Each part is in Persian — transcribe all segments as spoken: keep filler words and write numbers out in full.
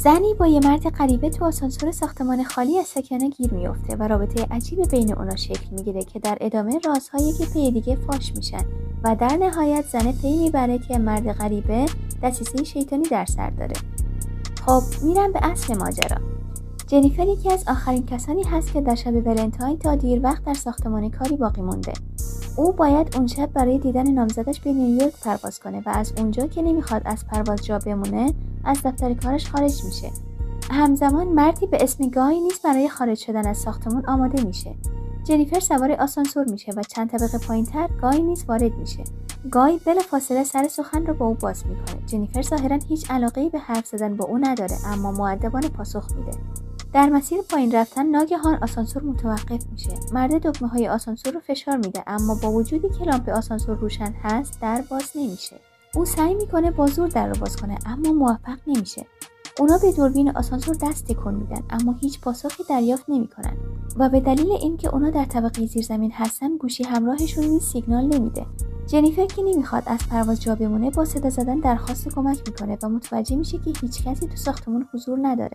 زنی با یه مرد غریبه تو آسانسور ساختمان خالی از سکنه گیر میفته و رابطه عجیبی بین اونا شکل میگیره که در ادامه رازهایی که پی دیگه فاش میشن و در نهایت زنه پی میبره که مرد غریبه دسیسه شیطانی در سر داره. خب میرم به اصل ماجرا. جنیفر یکی از آخرین کسانی هست که در شب ولنتاین تا دیر وقت در ساختمان کاری باقی مونده. او باید اون شب برای دیدن نامزدش به نیویورک پرواز کنه و از اونجا که نمیخواد از پرواز جا بمونه از دفتر کارش خارج میشه. همزمان مردی به اسم گای نیز برای خارج شدن از ساختمان آماده میشه. جنیفر سوار آسانسور میشه و چند طبقه پایینتر گای نیز وارد میشه. گای بلافاصله سر سخن رو با او باز میکنه. جنیفر ظاهرا هیچ علاقه‌ای به حرف زدن با او نداره، اما مؤدبانه پاسخ میده. در مسیر پایین رفتن ناگهان آسانسور متوقف میشه. مرد دکمه‌های آسانسور رو فشار میده، اما با وجودی که لامپ آسانسور روشن هست در باز نمیشه. او سعی میکنه با زور در رو باز کنه، اما موفق نمیشه. اونا به دوربین آسانسور دست تکون میدن، اما هیچ پاسخی دریافت نمیکنن و به دلیل اینکه اونا در طبقه زیرزمین هستن گوشی همراهشون نیز سیگنال نمیده. جنیفر که نمیخواد از پرواز جا بمونه با صدا زدن درخواست کمک میکنه و متوجه میشه که هیچ کسی تو ساختمون حضور نداره.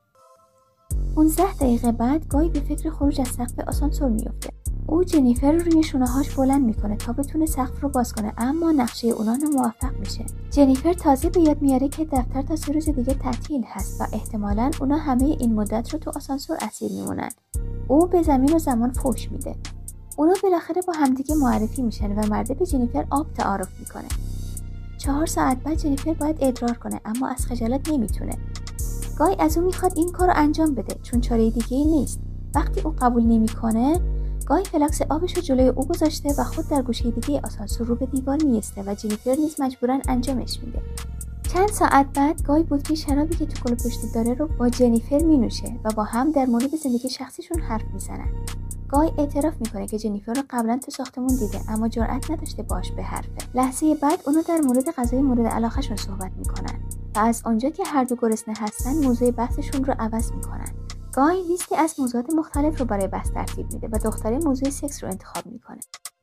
پانزده دقیقه بعد گای به فکر خروج از سقف آسانسور میفته. او جنیفر رو روی شونه‌هاش بلند میکنه تا بتونه سقف رو باز کنه، اما نقشه اونا موفق میشه. جنیفر تازه به یاد میاره که دفتر تا سه روز دیگه تعطیل هست و احتمالاً اونا همه این مدت رو تو آسانسور اسیر میمونن. او به زمین و زمان فحش میده. اونا بالاخره با همدیگه معرفی میشن و مرده به جنیفر آب تعارف میکنه. چهار ساعت بعد جنیفر باید ادرار کنه، اما از خجالت نمیتونه. گای از اون میخواد این کارو انجام بده چون چاره دیگه‌ای نیست. وقتی او قبول نمیکنه، گای فلاکس آبش رو جلوی او گذاشته و خود در گوشه دیگه آسانسور رو به دیوار میسته و جنیفر نیز مجبوراً انجامش میده. چند ساعت بعد گای بطری شرابی که تو کلوپ پشتی داره رو با جنیفر مینوشه و با هم در مورد زندگی شخصیشون حرف میزنن. گای اعتراف میکنه که جنیفر رو قبلا تو ساختمون دیده، اما جرئت نداشته باش به حرفه. لحظه بعد اونا در مورد غذای مورد علاقهشون صحبت میکنن و از آنجا که هر دو گرسنه هستن موضوع بحثشون رو عوض میکنن. گای لیستی از موضوعات مختلف رو برای بحث ترتیب میده و دختره موضوع سکس رو انتخاب میکنه.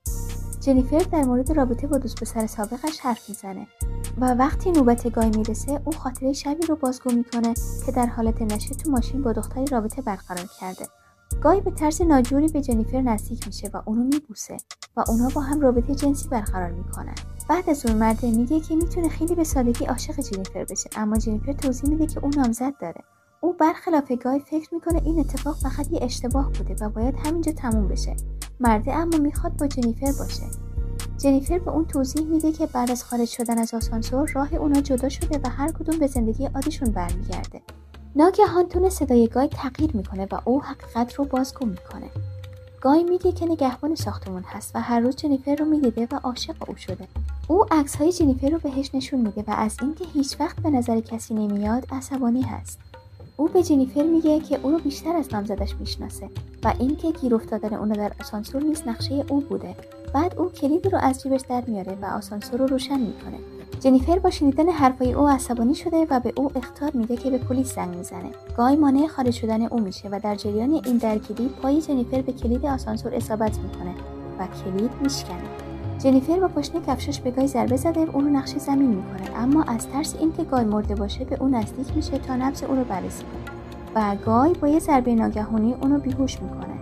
جنیفر در مورد رابطه با دوست پسر سابقش حرف میزنه و وقتی نوبت گای میرسه او خاطره شبی رو بازگو میکنه که در حالت نشه تو ماشین با دختری رابطه برقرار کرده. گای به طرز ناجوری به جنیفر نزدیک میشه و اونو میبوسه و اونا با هم رابطه جنسی برقرار میکنن. بعد از اون مرد میگه که میتونه خیلی به سادگی عاشق جنیفر بشه، اما جنیفر توضیح میده که اون نامزد داره. او برخلاف گای فکر میکنه این اتفاق فقط یه اشتباه بوده و باید همینجا تموم بشه. مرده اما میخواد با جنیفر باشه. جنیفر به اون توضیح میده که بعد از خارج شدن از آسانسور راه اونا جدا شده و هر کدوم به زندگی عادیشون برمیگرده. ناگهان تون صدای گای تغییر میکنه و او حقیقت رو بازگو میکنه. گای میگه که نگهبان ساختمون هست و هر روز جنیفر رو میدیده و عاشق او شده. او عکس‌های جنیفر رو بهش نشون میده و از اینکه هیچ وقت به نظر کسی نمیاد عصبانی هست. او به جنیفر میگه که او رو بیشتر از نامزدش میشناسه و اینکه گیر افتادن اون در آسانسور نیز نقشه او بوده. بعد او کلید رو از جیبش در میاره و آسانسور رو روشن میکنه. جنیفر با شنیدن حرفای او عصبانی شده و به او اخطار میده که به پلیس زنگ میزنه. گای مانع خارج شدن او میشه و در جریان این درگیری پای جنیفر به کلید آسانسور اصابت میکنه و کلید میشکنه. جنیفر با پاشنه کفشش به گای ضربه زده اون رو نقش زمین میکنه، اما از ترس اینکه گای مرده باشه به اون نزدیک میشه تا نبض اون رو بررسی کنه و گای با یه ضربه ناگهانی اون رو بیهوش میکنه.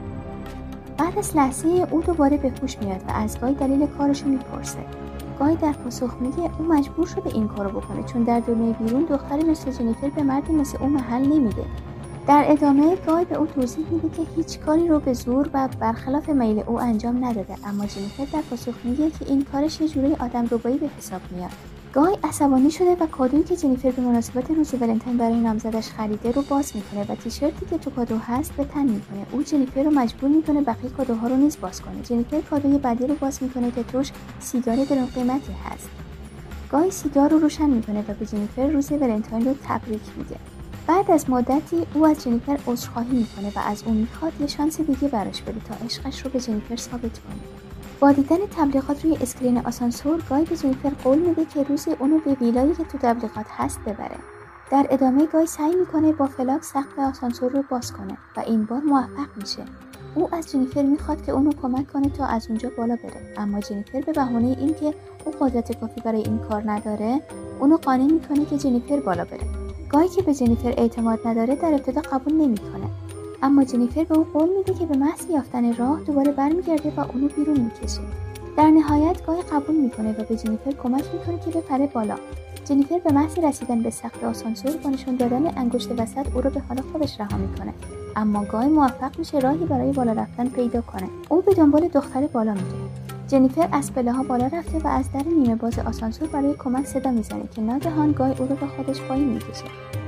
بعد از لحظه او دوباره به هوش میاد و از گای دلیل کارش رو میپرسه. گای در پاسخ میگه او مجبور شده این کارو بکنه چون در دنیای بیرون دختری مثل جنیفر به مردی مثل او محل نمیده. در ادامه گای به او توضیح میده که هیچ کاری رو به زور و برخلاف میل او انجام نداده، اما جنیفر در پاسخ میگه که این کارش یه جوری آدمربایی به حساب میاد. گای عصبانی شده و کادویی که جنیفر به مناسبت روز ولنتاین برای نامزدش خریده رو باز میکنه و تیشرتی که تو کادو هست به تن میکنه. او جنیفر رو مجبور میکنه بقیه کادوها رو نیز باز کنه. جنیفر کادوی بعدی رو باز میکنه که توش سیگار گران قیمتی هست. گای سیگار رو روشن میکنه و به جنیفر روز ولنتاین رو تبریک میگه. بعد از مدتی او از جنیفر عذرخواهی میکنه و از اون میخواد یه شانس دیگه براش بده تا عشقش رو به جنیفر ثابت کنه. با دیدن تبلیغات روی اسکرین آسانسور گای به جنیفر قول میده که روزی اونو به ویلایی که تو تبلیغات هست ببره. در ادامه گای سعی میکنه با فلاک سقف آسانسور رو باز کنه و این بار موفق میشه. او از جنیفر میخواد که اونو کمک کنه تا از اونجا بالا بره، اما جنیفر به بهونه اینکه او قدرت کافی برای این کار نداره اونو قانع میکنه که جنیفر بالا بره. گای که به جنیفر اعتماد نداره در ابتدا قبول نمیکنه، اما جنیفر به او قول میده که به محض یافتن راه دوباره برمیگرده و اونو بیرون میکشه. در نهایت گای قبول میکنه و به جنیفر کمک میکنه که بپره بالا. جنیفر به محض رسیدن به سقف آسانسور با نشون دادن انگشت وسط او رو به حال خودش رها میکنه، اما گای موفق میشه راهی برای بالا رفتن پیدا کنه. او به دنبال دختر بالا میره. جنیفر از پله‌ها بالا رفته و از در نیمه باز آسانسور برای کمک صدا میزنه که ناگهان گای او رو به خودش پایین میکشه.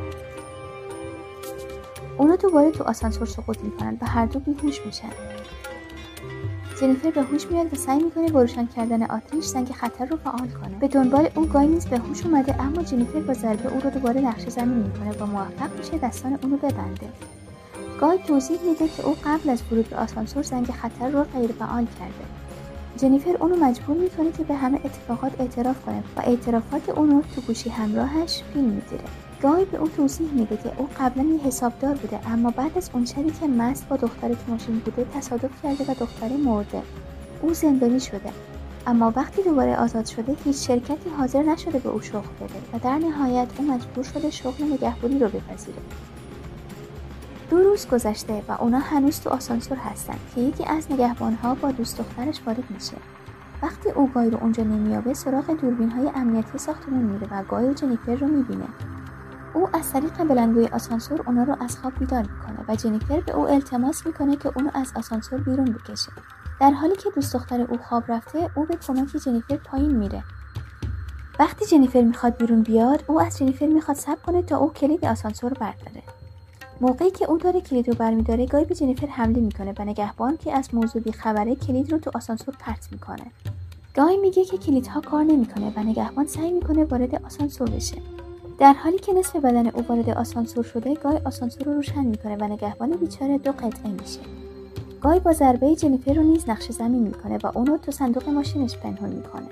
اونا دوباره تو آسانسور سقوط میکنن و هر دو بیهوش میشن. جنیفر به هوش میاد و سعی میکنه با روشن کردن آتش زنگ خطر رو فعال کنه. به دنبال او گای نیز به هوش اومده، اما جنیفر با ضربه او رو دوباره نقش زمین میکنه و موفق میشه دستان اون رو ببنده. گای توضیح میده که او قبل از ورود به آسانسور زنگ خطر رو غیر فعال کرده. جنیفر اونو مجبور میکنه که به همه اتفاقات اعتراف کنه و اعترافات اونو تو گوشی همراهش فیلم میگیره. گای به او توضیح میده که او قبلا یه حسابدار بوده، اما بعد از اون شبی که مست با دختر تو ماشین بوده تصادف کرده و دختره مرده. او زندانی شده، اما وقتی دوباره آزاد شده هیچ شرکتی حاضر نشده به او شغل بده و در نهایت او مجبور شده شغل نگهبانی رو بپذیره. دو روز گذشته و اونا هنوز تو آسانسور هستن که یکی از نگهبانها با دوست دخترش وارد میشه. وقتی او گای رو اونجا نمیابه سراغ دوربین‌های امنیتی ساختمون میره و گای و جنیفر رو میبینه. او از طریق بلندگوی آسانسور اونا رو از خواب بیدار میکنه و جنیفر به او التماس میکنه که اونو از آسانسور بیرون بکشه. در حالی که دوست دختر او خواب رفته، او به کمک جنیفر پایین میره. وقتی جنیفر میخواد بیرون بیاد، او از جنیفر میخواد صبر کنه تا او کلید آسانسور برداره. موقعی که او داره کلید رو برمیداره، گای به جنیفر حمله میکنه و نگهبان که از موضوع بی‌خبره کلید رو تو آسانسور پرت میکنه. گای میگه که کلیدها کار نمیکنه و نگهبان سعی میکنه وارد آسانسور بشه. در حالی که نصف بدن او وارد آسانسور شده، گای آسانسور رو روشن میکنه و نگهبان بیچاره دو قطعه میشه. گای با ضربه جنیفر رو نیز نقش زمین میکنه و اونو تو صندوق ماشینش پنهون میکنه.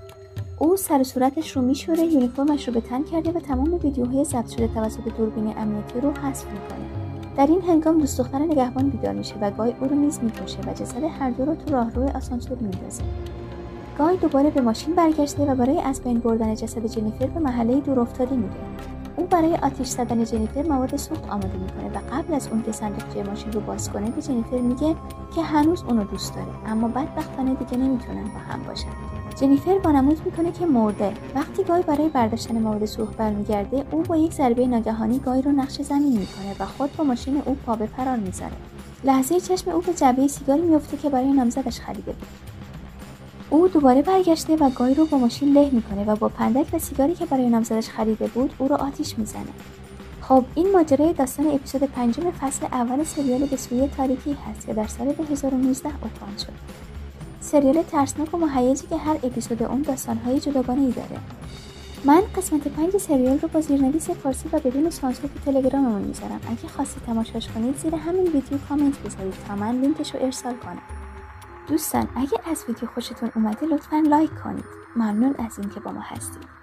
او سر و صورتش رو میشوره، یونیفرمش رو به تن کرده و تمام ویدیوهای ضبط شده توسط دوربین امنیتی رو حذف میکنه. در این هنگام دوست دختر نگهبان بیدار میشه و گای او رو نیز میکشه و جسد هر دو رو تو راهرو آسانسور میندازه. گای دوباره به ماشین برگشته و برای از بین بردن جسد جنیفر به محله دور افتاده میره. او برای آتش زدن جنیفر مواد سوخت آماده میکنه و قبل از اون که صندوقچه ماشین رو باز کنه به جنیفر میگه که هنوز اونو دوست داره، اما بدبختانه دیگه نمیتونن با هم باشن. جنیفر وانمود میکنه که مرده. وقتی گای برای برداشتن مواد سوخت برمیگرده، او با یک ضربه ناگهانی گای رو نقش زمین میکنه و خود با ماشین او پا به فرار میذاره. لحظه چشم او به جعبه سیگاری میفته که برای نامزدش خریده بود. او دوباره برگشته و گای رو با ماشین له میکنه و با پندک و سیگاری که برای نامزدش خریده بود او رو آتیش میزنه. خب این ماجرای داستان اپیزود پنجم فصل اول سریال به سوی تاریکی هست که در سال دو هزار و نوزده اکران شد. سریال ترسناک و مهیجی که هر اپیزود اون داستان‌های جداگانه‌ای داره. من قسمت پنج سریال رو با زیرنویس فارسی و بدون سانسور تو تلگراممون میذارم. اگه خواستید تماشاش کنید زیر همین ویدیو کامنت بذارید تا من لینکش رو ارسال کنم. دوستان اگه از ویدیو خوشتون اومده لطفاً لایک کنید. ممنون از اینکه با ما هستید.